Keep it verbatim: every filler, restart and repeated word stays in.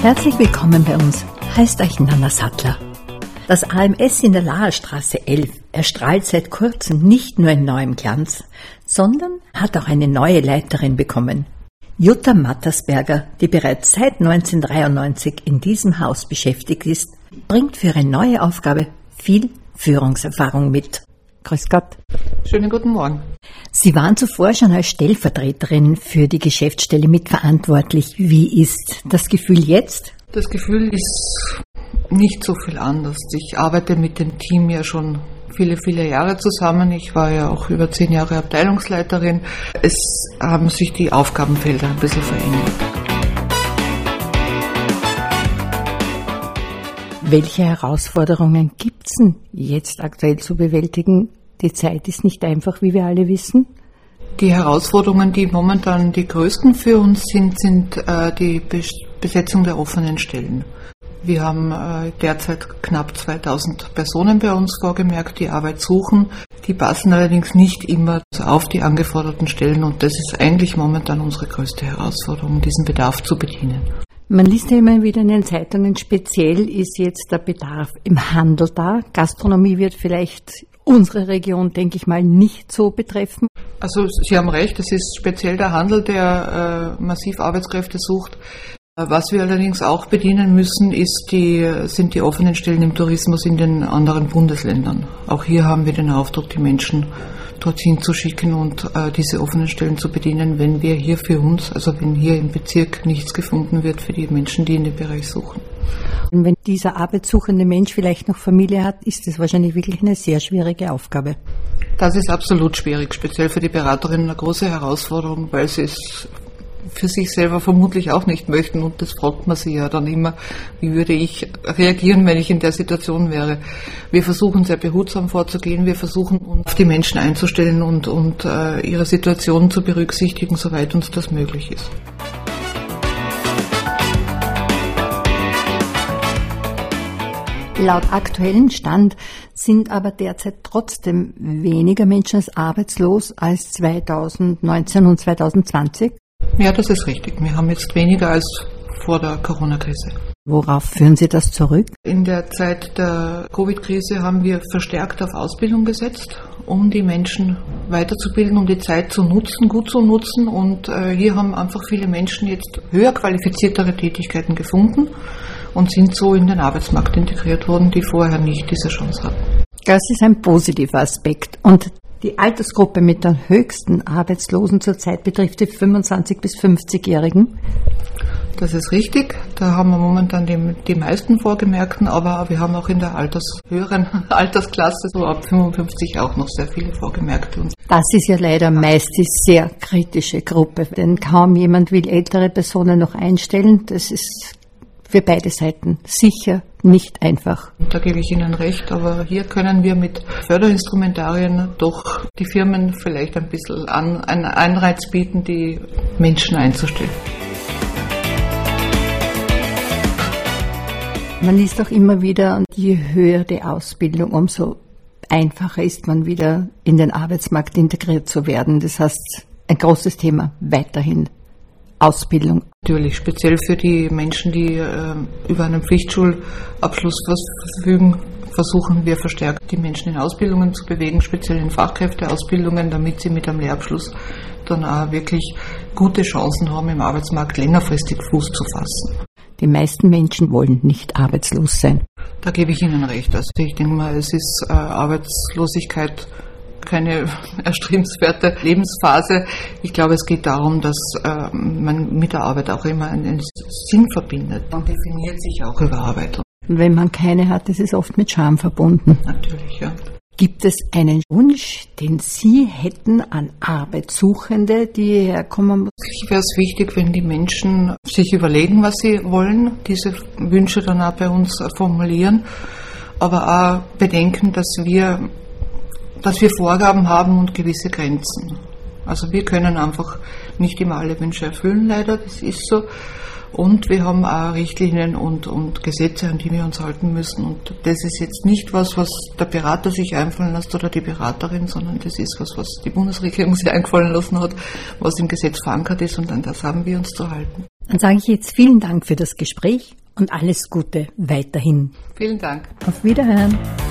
Herzlich willkommen bei uns, heißt euch Nanna Sattler. Das A M S in der Laherstraße elf erstrahlt seit kurzem nicht nur in neuem Glanz, sondern hat auch eine neue Leiterin bekommen. Jutta Mattersberger, die bereits seit neunzehnhundertdreiundneunzig in diesem Haus beschäftigt ist, bringt für ihre neue Aufgabe viel Führungserfahrung mit. Grüß Gott. Schönen guten Morgen. Sie waren zuvor schon als Stellvertreterin für die Geschäftsstelle mitverantwortlich. Wie ist das Gefühl jetzt? Das Gefühl ist nicht so viel anders. Ich arbeite mit dem Team ja schon viele, viele Jahre zusammen. Ich war ja auch über zehn Jahre Abteilungsleiterin. Es haben sich die Aufgabenfelder ein bisschen verändert. Welche Herausforderungen gibt es denn jetzt aktuell zu bewältigen? Die Zeit ist nicht einfach, wie wir alle wissen. Die Herausforderungen, die momentan die größten für uns sind, sind äh, die Besetzung der offenen Stellen. Wir haben äh, derzeit knapp zweitausend Personen bei uns vorgemerkt, die Arbeit suchen. Die passen allerdings nicht immer auf die angeforderten Stellen und das ist eigentlich momentan unsere größte Herausforderung, diesen Bedarf zu bedienen. Man liest ja immer wieder in den Zeitungen, speziell ist jetzt der Bedarf im Handel da. Gastronomie wird vielleicht unsere Region, denke ich mal, nicht so betreffen. Also Sie haben recht, es ist speziell der Handel, der äh, massiv Arbeitskräfte sucht. Was wir allerdings auch bedienen müssen, ist die, sind die offenen Stellen im Tourismus in den anderen Bundesländern. Auch hier haben wir den Auftrag, die Menschen dorthin zu schicken und äh, diese offenen Stellen zu bedienen, wenn wir hier für uns, also wenn hier im Bezirk nichts gefunden wird für die Menschen, die in dem Bereich suchen. Und wenn dieser arbeitssuchende Mensch vielleicht noch Familie hat, ist das wahrscheinlich wirklich eine sehr schwierige Aufgabe. Das ist absolut schwierig, speziell für die Beraterinnen eine große Herausforderung, weil sie es für sich selber vermutlich auch nicht möchten und das fragt man sie ja dann immer, wie würde ich reagieren, wenn ich in der Situation wäre. Wir versuchen sehr behutsam vorzugehen, wir versuchen uns auf die Menschen einzustellen und, und äh, ihre Situation zu berücksichtigen, soweit uns das möglich ist. Laut aktuellem Stand sind aber derzeit trotzdem weniger Menschen als arbeitslos als zweitausendneunzehn und zweitausendzwanzig. Ja, das ist richtig. Wir haben jetzt weniger als vor der Corona-Krise. Worauf führen Sie das zurück? In der Zeit der Covid-Krise haben wir verstärkt auf Ausbildung gesetzt, um die Menschen weiterzubilden, um die Zeit zu nutzen, gut zu nutzen. Und äh, hier haben einfach viele Menschen jetzt höher qualifiziertere Tätigkeiten gefunden und sind so in den Arbeitsmarkt integriert worden, die vorher nicht diese Chance hatten. Das ist ein positiver Aspekt. Und die Altersgruppe mit der höchsten Arbeitslosen zurzeit betrifft die fünfundzwanzig- bis fünfzigjährigen. Das ist richtig. Da haben wir momentan die, die meisten Vorgemerkten, aber wir haben auch in der Alters, höheren Altersklasse, so ab fünfundfünfzig, auch noch sehr viele Vorgemerkte. Das ist ja leider meist die sehr kritische Gruppe, denn kaum jemand will ältere Personen noch einstellen. Das ist für beide Seiten sicher nicht einfach. Da gebe ich Ihnen recht, aber hier können wir mit Förderinstrumentarien doch die Firmen vielleicht ein bisschen an, einen Anreiz bieten, die Menschen einzustellen. Man liest auch immer wieder, je höher die Ausbildung, umso einfacher ist man wieder in den Arbeitsmarkt integriert zu werden. Das heißt, ein großes Thema weiterhin. Ausbildung. Natürlich, speziell für die Menschen, die äh, über einen Pflichtschulabschluss verfügen, versuchen wir verstärkt, die Menschen in Ausbildungen zu bewegen, speziell in Fachkräfteausbildungen, damit sie mit einem Lehrabschluss dann auch wirklich gute Chancen haben, im Arbeitsmarkt längerfristig Fuß zu fassen. Die meisten Menschen wollen nicht arbeitslos sein. Da gebe ich Ihnen recht. Also ich denke mal, es ist äh, Arbeitslosigkeit keine erstrebenswerte Lebensphase. Ich glaube, es geht darum, dass äh, man mit der Arbeit auch immer einen Sinn verbindet. Man definiert sich auch über Arbeit. Und wenn man keine hat, ist es oft mit Scham verbunden. Natürlich, ja. Gibt es einen Wunsch, den Sie hätten an Arbeitssuchende, die hierher kommen? Ich wäre es wichtig, wenn die Menschen sich überlegen, was sie wollen, diese Wünsche dann auch bei uns formulieren, aber auch bedenken, dass wir dass wir Vorgaben haben und gewisse Grenzen. Also wir können einfach nicht immer alle Wünsche erfüllen, leider, das ist so. Und wir haben auch Richtlinien und, und Gesetze, an die wir uns halten müssen. Und das ist jetzt nicht was, was der Berater sich einfallen lässt oder die Beraterin, sondern das ist was, was die Bundesregierung sich eingefallen lassen hat, was im Gesetz verankert ist und an das haben wir uns zu halten. Dann sage ich jetzt vielen Dank für das Gespräch und alles Gute weiterhin. Vielen Dank. Auf Wiederhören.